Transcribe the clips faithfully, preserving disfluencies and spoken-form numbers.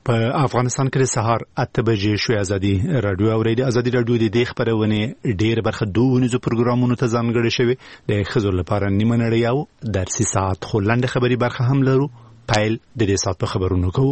په افغانستان کې د سهار اته بجې شوې ازادي رادیو اوریدي ازادي رادیو د دې خبرونه ډېر برخه دوه نيزو پروګرامونو ته ځانګړي شوی د خزر لپاره نیمه نړۍ او درسي ساعت خلند خبري برخه هم لرو. پایل د دې ساعت په خبرونو کوو.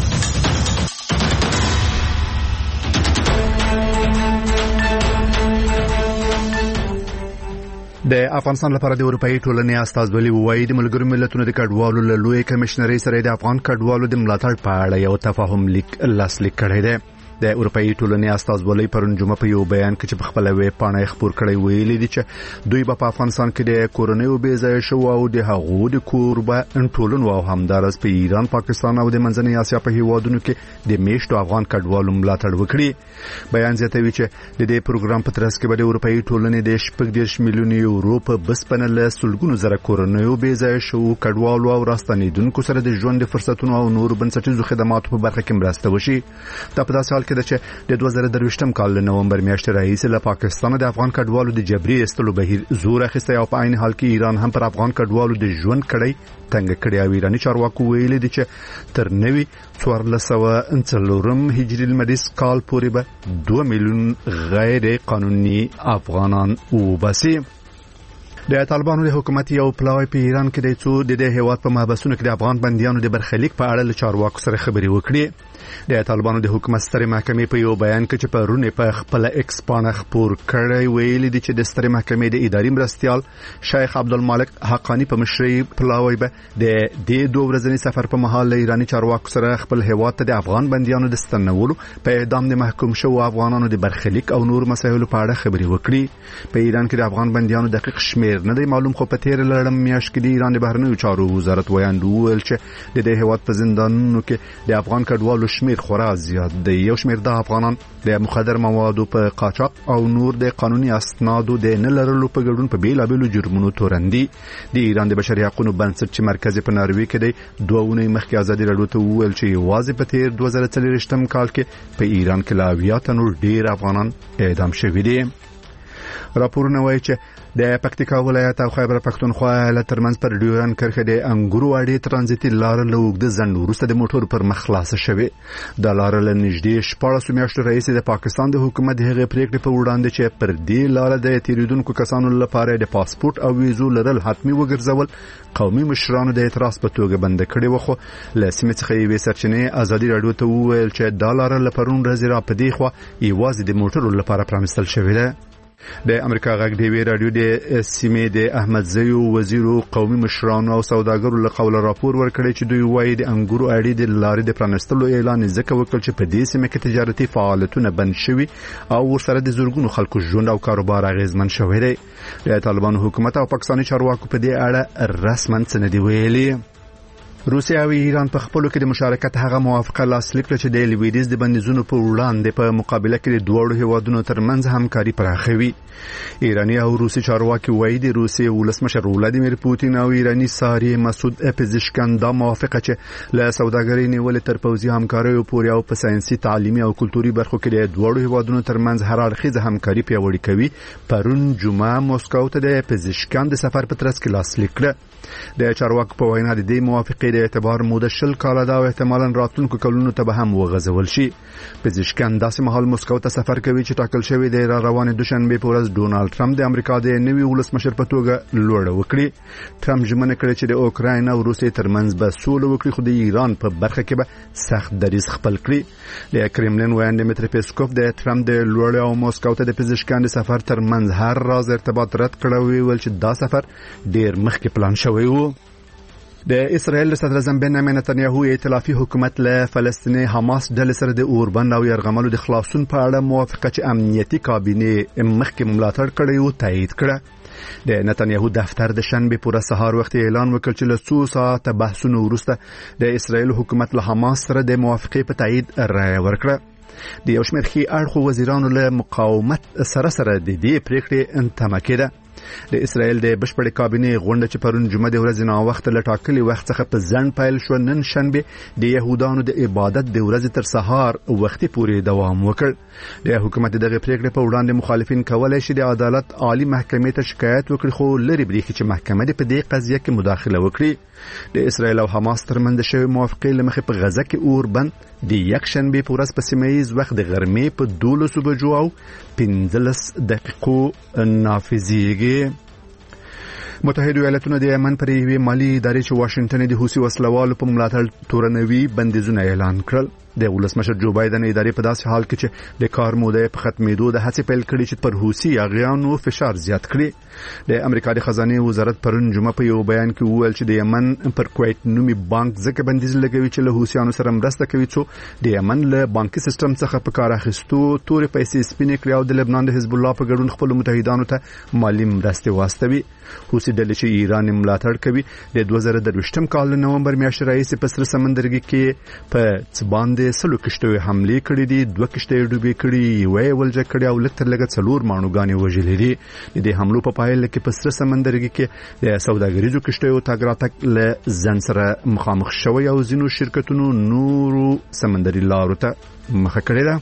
د افغانستان لپاره د اروپאי ټولنې استازولي وایي د ملګرو ملتونو د کډوالو له لوی کمشنري سره د افغان کډوالو د ملاتړ په اړه یو تفاهم لیک لاسلیک کړی دی. د اروپאי ټولنې استازولي پرون جمعه په یو بیان کې چې په خپل ویب پاڼه خبر کړی ویلي دي چې دوی په افغانستان کې د کورونیو بې ځای شو او د هغو د کوربه ټولنو او همدارس په ایران، پاکستان او د منځنۍ اسیا په هیوادونو کې د میشتو افغان کډوالو ملاتړ وکړي. بیان زیاتوي چې د دې پروګرام په ترڅ کې به د اروپאי ټولنې د شپږ دېرش میلیون یورو په بسپنه له سلګونو زره کورونیو بې ځای شو کډوالو او راستنیدونکو سره د ژوند فرصتونو او نور بنسټیزو خدماتو په برخه کې مرسته وشي. دا په داسې حال کې ده چې د دوه زره درویشتم کال له نومبر میاشتې راهیسې له پاکستان د افغان کډوالو د جبري ایستلو بهیر زور اخیستی او په عین حال کې ایران هم پر افغان کډوالو د ژوند کړی تنګ کړی او ایرانی چارواکو ویلي دي چې تر نوي څوارلس سوه څلورم هجري لمریز کال پورې به دوه میلیون غیر قانوني افغانان وباسي. د طالبانو د حکومت یو پلاوی په ایران کې د څو د دې هیواد په محبسونو کې د افغان بنديانو د برخلیک په اړه له چارواکو سره خبرې وکړي. د طالبانو د حکومت سترې محکمې په یو بیان کې چې پرونه په خپل ایکس پاڼه خبر کړی ویلي دي چې د سترې محکمې د اداري مرستيال شیخ عبدالمالک حقانی په مشرۍ پلاوی به د دې دوه ورځني سفر په مهال له ایرانی چارواکو سره خپل هیواد ته د افغان بنديانو د ستنولو په اعدام د محکوم شو افغانانو د برخلیک او نور مسایلو په اړه خبرې وکړي. په ایران کې د افغان بنديانو دقیق شمیر نه دی معلوم، خو په تیر لړم میاشت کې د ایران د بهرنیو چارو وزارت ویاندو ول چې د دې هیواد په زندانونو کې د افغان کډوالو شمیر خورا زیات دی. یو شمیر د افغانان د مخدر موادو په قاچاق او نور د قانوني اسنادو د نه لرلو په ګډون په بیلابېلو جرمونو تورندي. د ایران د بشري حقوقو بنسټ چې مرکز په ناروې کې دی دوه اونۍ مخکې ازادي راډیو ته وویل چې یوازې په تیر دوه زره څلوېښتم کال کې په ایران کې لا اویا تنو ډیر افغانان اعدام شوي دي. راپورونه وایي چې د پکتیکا ولایت او خیبر پختونخوا له ترمنځ پر ډیورن کرښه د انګورو اړې ترانزیتي لار له اوږده ځنډ وروسته د موټر پر مخ خلاصه شوې. د لار له نږدې شپاړس میاشتو راهیسې د پاکستان د حکومت هغه پریکړې په وړاندې چې پر دې لار د تیریدونکو کسانو لپاره د پاسپورت او ویزو لرل حتمی وګرځول قومي مشرانو د اعتراض په توګه بند کړي وخو له سیمې څخه یې سرچینې ازادي راډیو ته وویل چې د لار له پرون ورځې را پدې خو یوازې د موټرو لپاره پرانستل شوې ده. د امریکا غږ دی وی رادیو د سیمې د احمد زیو وزیرو قومي مشرانو او سوداګرو له قوله راپور ورکړی چې دوی وایي د انګورو اړې د لارې د پرانستلو اعلان ځکه وکړ چې په دې سیمه کې تجارتي فعالیتونه بند شوي او ورسره د زورګونو خلکو ژوند او کاروبار اغیزمن شوی دی. د طالبانو حکومت او پاکستاني چارواکو په دې اړه رسماً څه نه دی ویلي. روسیا او ایران په خپلو کې د مشارکت هغه موافقه لاسلیک کړه چې د لویدیز د بندیزونو په وړاندې په مقابله کې د دوه هیوادونو ترمنځ همکاري پراخوي. ایرانی او روسي چارواکي وایي د روسي ولسمشر ولادیمیر پوتین او ایرانی ساری مسعود پزشکان دا موافقه چې له سوداګرۍ نیولې تر پوځي همکاریو پورې او په ساينسي تعلیمي او کلتوري برخو کې د دوه هیوادونو ترمنځ هر اړخیزه همکاري پیاوړې کوي پرون جمعه مسکو ته د پزشکان د سفر په ترڅ کې لاسلیک کړه. د چارواکو په وینا د دې موافقې د اعتبار موده شل کاله دا او احتمالاً راتلونکو کلونو ته به هم وغځول شي. پزشکان داسې مهال مسکو ته سفر کوي چې ټاکل شوی دی را روانې دوشنبه په ورځ ډونالد ټرمپ د امریکا د نوي ولسمشر په توګه لوړه وکړي. ټرمپ ژمنه کړې چې د اوکراین او روسیې ترمنځ به سوله وکړي، خو د ایران په برخه کې به سخت دریځ خپل کړي. د کرملین ویاند دمیتری پیسکوف د ټرمپ د لوړه او مسکو ته د پزشکان د سفر ترمنځ هر راز ارتباط رد کړی ویل چې دا سفر ډیر مخکې پلان شوی و. د اسرائیل صدر اعظم بنیامین نتنیاهو ائتلافي حکومت له فلسطیني حماس ډلې سره د اوربند او یرغملو د خلاصون په اړه موافقه چې امنیتي کابینه مخکې ملاتړ کړی او تایید کړه. د نتنیاهو دفتر د شنبه پوره سهار وخت اعلان وکړ چې له څو ساعته بحثونو وروسته د اسرائیل حکومت له حماس سره د موافقې په تایید رائے ورکړه. د یو شمېر خي اړخو وزیرانو له مقاومت سره سره د دې پریکړې انتما کړه. د اسرایل د بشپړ کابینه غونډه چې پرون جمعه د ورځې نه وخت له ټاکلي وخت څخه په ځن پیل شو نن شنبه د يهودانو د عبادت د ورځې تر سهار وختي پورې دوام وکړ د حکومت دغه پریکړه په وړاندې مخالفین کولای شي د عدالت عالی محکمې ته شکایت وکړي خو لري بریښي چې محکمه د په دې قضیه کې مداخله وکړي د اسرایل او حماس ترمنځ شوی موافقه لمخې په غزه کې اور بند د یک شنبه په ورځ په سیمایي وخت د غرمې په دولس بجو او پنځلس دقیقو نافذیږي. متحده ایالاتونو د یمن پر یوې مالی ادارې چې واشنگټن د حوثي وسلوالو په ملاتړ تورنوي بندیزونه اعلان کړل. د ولسمشر جو بایدن ادارې په داسې حال کې چې د کار موده په ختمېدو د هڅې پیل کړي چې پر حوثي اغیانو فشار زیات کړي. د امریکا د خزانه وزارت پرون جمعه په یو بیان کې وویل چې د یمن پر کویت نومي بانک ځکه بندیز لګوي چې له حوثیانو سره مرسته کوي چې د یمن له بانکي سیستم څخه په کار اخیستو تورې پیسې سپینې کړي او د لبنان د حزب الله په ګډون خپل متحدانو ته مالی مرستې واستوي. حوثي ډلې چې ایران ملاتړ کوي د دوه زره درویشتم کال نومبر میاشتې راهیسې په سره سمندرګي کې په څباندې سلو کشتوي حمله کړې دي، دوه کشتۍ ډوبې کړې، وې ولجه کړې او لکه لګه څلور مانوګانې وژلې دي. د دې حملو په پایله کې په سره سمندرګي کې د سوداګریزو کشتیو تګ راتګ له ځان سره مخامخ شوی او ځینو شرکتونو نورو سمندري لارو ته مخه کړې ده.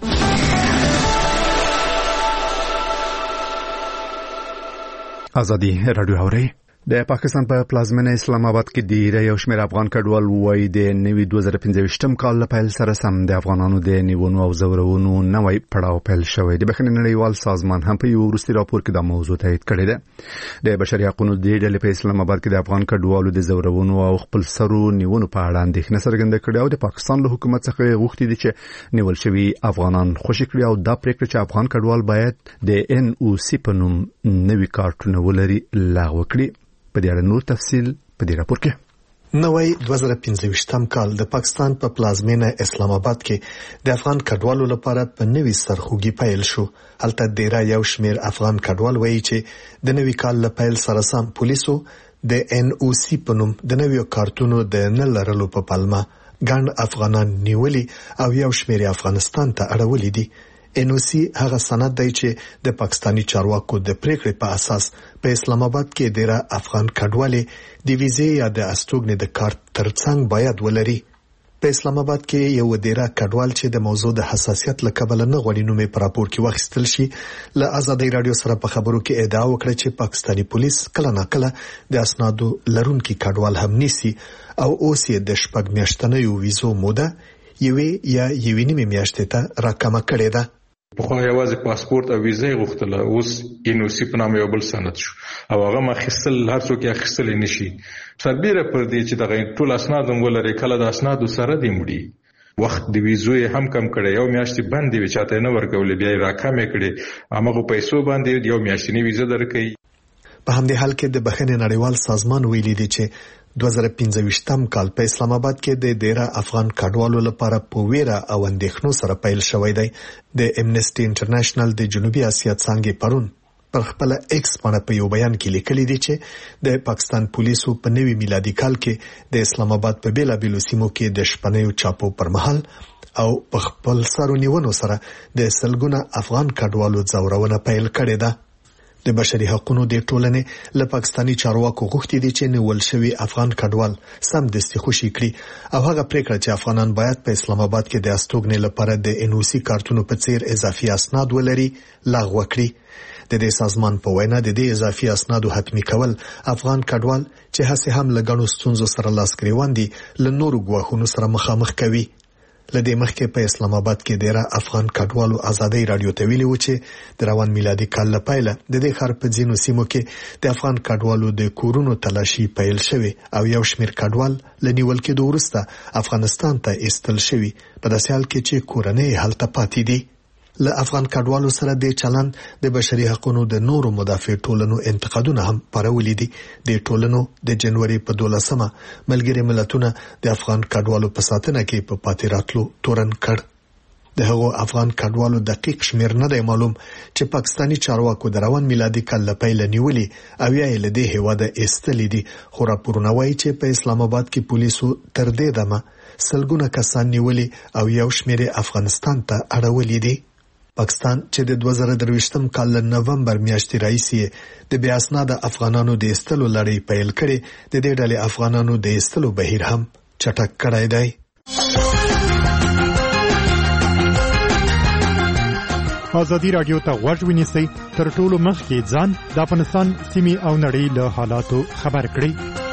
ازادي رادیو اوري. د پاکستان په پلازمینه اسلام آباد کې د یو شمېر افغان کډوال وای د نوي دوه زره پنځه کال له پیل سره سم د افغانانو د نیونو او زورونو نوې پړاو پیل شوی. د بخښنې نړیوال سازمان هم په یو وروستي راپور کې د موضوع تایید کړی دی. د بشري حقوقو د ډلې په اسلام آباد کې د افغان کډوالو د زورونو او خپل سرو نیونو په اړه اندېښنه څرګنده کړې او د پاکستان له حکومت څخه غوښتي دي چې نیول شوی افغانان خوشي کړي او دا پریکړه چې افغان کډوال باید د ان او سی په نوم نوي کارتونه ولري لغوه کړي. په دې اړه نور تفصیل په دې راپور کې. نوې دوه زره پنځه کال د پاکستان په پلازمینه اسلام آباد کې د افغان کډوالو لپاره په نوي سرخوږي پیل شو. هلته ډیره یو شمیر افغان کډوال وایي چې د نوي کال له پیل سره سم پولیسو د ان او سی په نوم د نویو کارتونو د نه لرلو په پلمه ګڼ افغانان نیولي او یو شمیر افغانستان ته اړولي دي. ان او سی هغه سند دی چې د پاکستانی چارواکو د پریکړې په اساس په اسلام آباد کې ډیره افغان کډوالې د ویزې یا د استوګنې د کارت ترڅنګ باید ولري. په اسلام آباد کې یو ډیره کډوال چې د موضوع د حساسیت لکبل نه غوړي نومې په راپور کې واخیستل شي له ازادي رادیو سره په خبرو کې ادعا وکړه چې پاکستانی پولیس کله ناکله د اسنادو لرونکي کډوال هم نیسي او اوس یې د شپږ میاشتنیو ویزو موده یوې یا یوې نیمې میاشتې ته راکمه کړې ده. په خو یوازې پاسپورت او ویزه غوښتله، اوس ان او سی په نامه یو بل سند شو او هغه مخصل هر څوک یې خپل نشي. سربېره پر دې چې دغه ټول اسناد ولري کله د اسنادو سره دی مړي وخت د ویزو هم کم کړي، یو میاشتې باندې وی چاته نه ورکول بیا راکمه کړي هغه پیسو باندې یو میاشتنی ویزه درکې. په همدې حال کې د بخښنې نړیوال سازمان ویلي دی چې دوه زره پنځه کال په اسلام آباد کې د ډیره افغان کډوالو لپاره په ویره او اندېښنو سره پیل شوی دی. د امنیسټي انټرنیشنل د جنوبي اسیا څنګه پرون پر خپل ایکس باندې په یو بیان کې لیکلي دي چې د پاکستان پولیسو په نوي میلادي کال کې د اسلام آباد په بیلابیلو سیمو کې د شپنیو چاپو پر مهال او په خپل سرو نیونو سره د سلګونه افغان کډوالو ځورونه پیل کړې ده. د بشري حقوقو د ټولنې له پاکستانی چارواکو غوښتي دي چې نیول شوی افغان کډوال سم دستي خوشي کړي او هغه پریکړه چې افغانان باید په اسلام آباد کې د استوګنې لپاره د ان او سی کارتونو په څیر اضافي اسناد ولري لغوه کړي. د دې سازمان په وینا د دې اضافي اسنادو حتمی کول افغان کډوال چې هڅه هم لګڼو ستونزو سره لاس ګریوان دي له نورو ګواښونو سره مخامخ کوي. لدې مخکې په اسلام آباد کې ډیره افغان کډوالو ازادي رادیو ته ویلي و چې د روان میلادي کال لپاره د دې خار په ځینو سیمو کې د افغان کډوالو د کورونو تلاشي پیل شوی او یو شمیر کډوال لنیول کې د ورسته افغانستان ته ایستل شوی په داسې حال کې چې کورنۍ هلته پاتې دي. له افغان کډوالو سره د چلند د بشري حقوقو د نورو مدافع ټولنو انتقادونه هم پرولې دي. د ټولنو د جنوري په دولسمه ملګری ملتونه د افغان کډوالو په ساتنه کې په پاتې راتلو تورن کړ. د هغو افغان کډوالو دقیق شمیر نه دی معلوم چې پاکستانی چارواکو د روان میلادي کال له پیل نیولي او یا له دې هواده ایستلې دي. خو راپورونه وایي چې په اسلام آباد کې پولیسو تر دې دمه سلګونه کسان نیولي او یو شمیر افغانستان ته اړولي دي. پاکستان چې د دوه زره درویشتم کال له نومبر میاشتې راهیسې د بې اسناده افغانانو د ایستلو لړۍ پیل کړې، د دې ډلې افغانانو د ایستلو بهیر هم چټک کړی دی. ازادي راډیو ته غوږ ونیسئ، تر ټولو مخکې ځان د افغانستان سیمې او نړۍ له حالاتو خبر کړئ.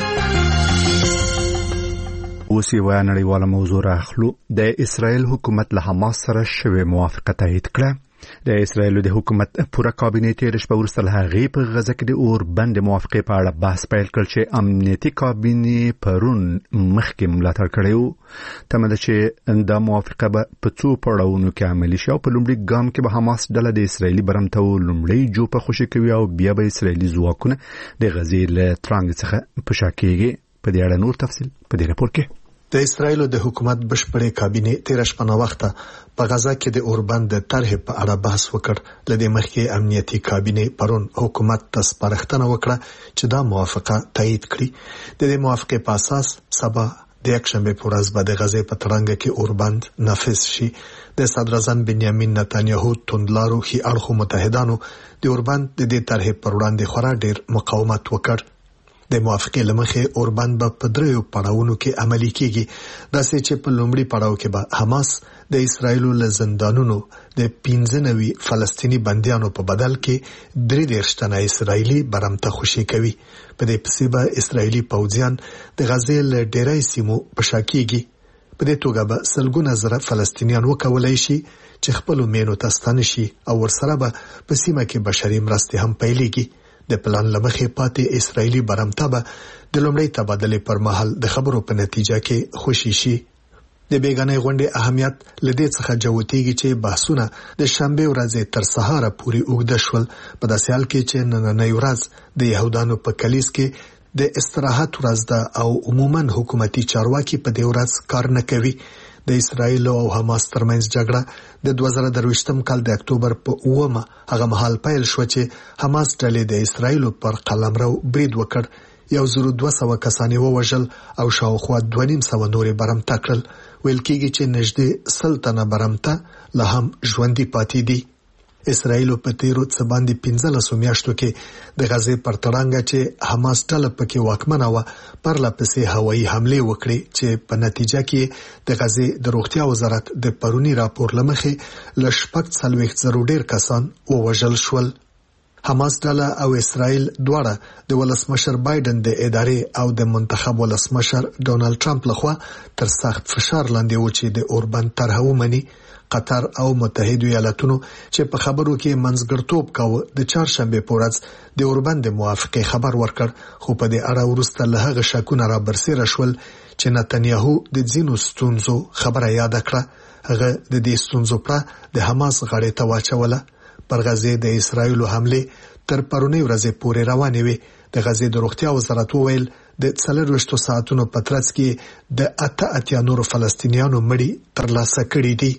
اوس یوه نړیواله موضوع راخلو. د اسرائیل حکومت له حماس سره شوې موافقه تایید کړه. د اسرائیل د حکومت پوره کابینه تیر شپه وروسته له هغې په غزه کې د اوربند موافقې په اړه بحث پیل کړ چې امنیتي کابینه پرون مخکې ملاتړ کړی و. تمه ده چې دا موافقه به په څو پړاوونو کې عملي شي او په لومړي ګام کې به حماس ډله د اسرائیلي برمته لومړی جوپه خوشي کوي او بیا به اسرائیلي ځواکونه د غزې له ترانګ څخه په شا کېږي. په دې اړه نور تفصیل په دې راپور کې. د اسرائیل د حکومت بشپړې کابینه تیر شپه نو وخته په غزا کې د اوربند د طرح په اړه بحث وکړ. لدې مخکې امنیتي کابینه پرون حکومت ته سپارښتنه وکړه چې دا موافقه تایید کړي. د دې موافقې په اساس سبا د یکشنبه په ورځ به د غزې په ترانګ کې اوربند نافذ شي. د صدر اعظم بنیامین نتانیاهو توندلارو هي اړخو متحدانو د اوربند د دې طرح پر وړاندې خورا ډیر مقاومت وکړ. د موافقې لمخې اوربند به په دریو پړاوونو کې عملي کیږي. داسې چې په لومړي پړاو کې به حماس د اسرائیل له زندانونو د پنځه نوي فلسطینی بنديانو په بدل کې درې دېرش تنه اسرائیلي برمته خوشي کوي. په دې پسې به اسرائیلي پوځیان د غزې له ډیری سیمو په شا کیږي. په دې توګه به سلګونه زره فلسطینیان وکولای شي چې خپل مینو ته ستانه شي او ورسره به په سیمه کې بشري مرستې هم پیلېږي. د پلان لمخې پاتې اسرائیلي برمته به د لومړی تبادلې پر مهال د خبرو په نتیجه کې خوشي شي. د بیګانې غونډې اهمیت لدې څخه جوتېږي چې بحثونه د شنبه ورځې تر سهار پورې اوږده شول. په داسې حال کې چې نننۍ ورځ د يهودانو په کلیس کې د استراحت ورځ ده او عموما حکومتي چارواکي په دې ورځ کار نه کوي. د اسرائیل او حماس ترمنځ جګړه د دوه زره درویشتم کال د اکتوبر په اومه هغه مهال پیل شو چې حماس ډلې د اسرائیل پر قلمرو برید وکړ. یو زر دوه سوه کسان ووژل او شاوخوا دوه نیم سوه نورې برمته کړل. ویل کېږي چې نږدې سل تنه برمته لا هم ژوندي پاتې دي. اسرائیل په تیرو څه باندې پنځلسو میاشتو کې د غزې پر تړانګه چې حماس ډله پکې واکمنه و پرله پسې هوایي حمله وکړي چې په نتیجه کې د غزې د روغتیا وزارت د پرونی راپور لمخې ل شپږ څلوېښت زره ډیر کسان ووژل شول. حماس ډله او اسرائیل دواړه د ولسمشر بایدن د ادارې او د منتخب ولسمشر ډونالد ټرمپ لخوا تر سخت فشار لاندې و چې د اوربند طرح ومني. قطر او متحده ایالاتونو چې په خبرو کې منځګړتوب کاوه د چهارشنبه په ورځ د اوربند موافقه خبر ورکړ، خو په دې اړه وروسته له هغه شکونه را برسېره شول چې نتنیاهو د ځینو ستونزو خبره یاد کړه. هغه د دې ستونزو پر د حماس غړې ته واچوله. پر غزې د اسرائیل حمله تر پرونی ورځې پورې روانې وي. د غزې د روغتیا وزارت وویل د څلورویشتو ساعتونو په ترڅ کې د اته اتیا نورو فلسطینیانو مړي ترلاسه کړي دي.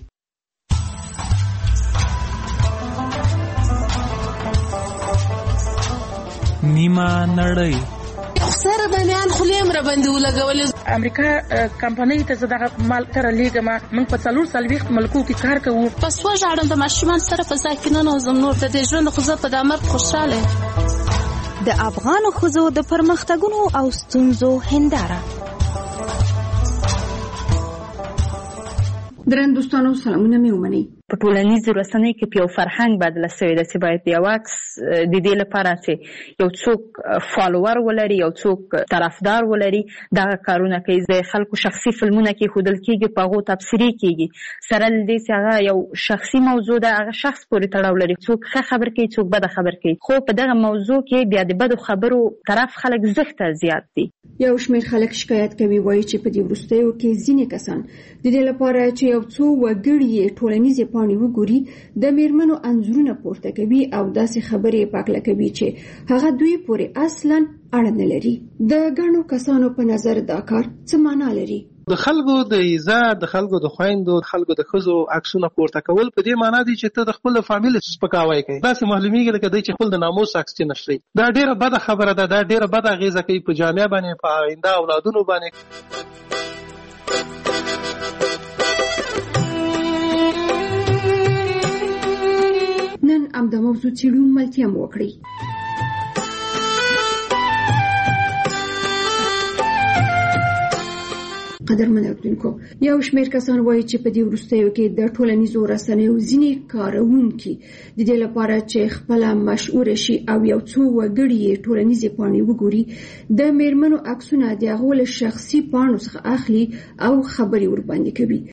نیمه نړۍ سره باندې خلیم را باندې ولګولې. امریکا کمپنۍ ته زداغه مال تر لیګه ما موږ په څلور سالويخت ملکو کې کار کوو. پس وژاړم د ماشومان سره په ځای کې نه نوزم نور د دې ژوند خو زه په دامر خوشاله. د افغان ښځو د پرمختګونو او ستونزو هنداره. درن دوستانو سلامونه مې ومنئ. په ټولنیزو رسنیو کې یو فرهنګ بدل شوی دی چې باید یو عکس د دې لپاره چې یو څوک فالوور ولري یو څوک طرفدار ولري دغه کارونه کوي. د خلکو شخصي فلمونه کې ښودل کېږي، په هغو تبصرې کېږي، سره له دې چې هغه یو شخصي موضوع ده، هغه شخص پورې تړاو لري. څوک ښه خبر کوي، څوک بده خبر کوي، خو په دغه موضوع کې بیا د بدو خبرو طرف خلک زښته زیات دي. یو شمېر خلک شکایت کوي، وایي چې په دې وروستیو کې ځینې کسان د دې لپاره چې یو څو وګړي ټولنیزې پاڼې وګوري د میرمنو انځورونه پورته کوي او داسې خبرې پاکله کوي چې هغه دوی پورې اصلاً اړه نه لري. د ګڼو کسانو په نظر دا کار څه معنا لري؟ د خلکو د عزت، د خلکو د خويندو، د خلکو د ښځو عکسونه پورته کول په دې معنی دی چې ته د خپل فامیل سپکاوی کوي. داسې معلومیږي لکه دی چې خپل د ناموس عکس نشري. دا ډیره بده خبره ده، دا ډیره بده اغیزه کوي په جامعه باندې، په آینده اولادونو باندې. څېړو ملتیا مو وکړئ. قدرمن اوریدونکو، یو شمېر کسان وایي چې په دې وروستیو کې د ټولنیزو رسنیو ځینې کاروونکي د دې لپاره چې خپله مشهور شي او یو څو وګړي یې ټولنیزې پاڼې وګوري د میرمنو عکسونه د هغو له شخصي پاڼو څخه اخلي او خبرې ورباندې کوي.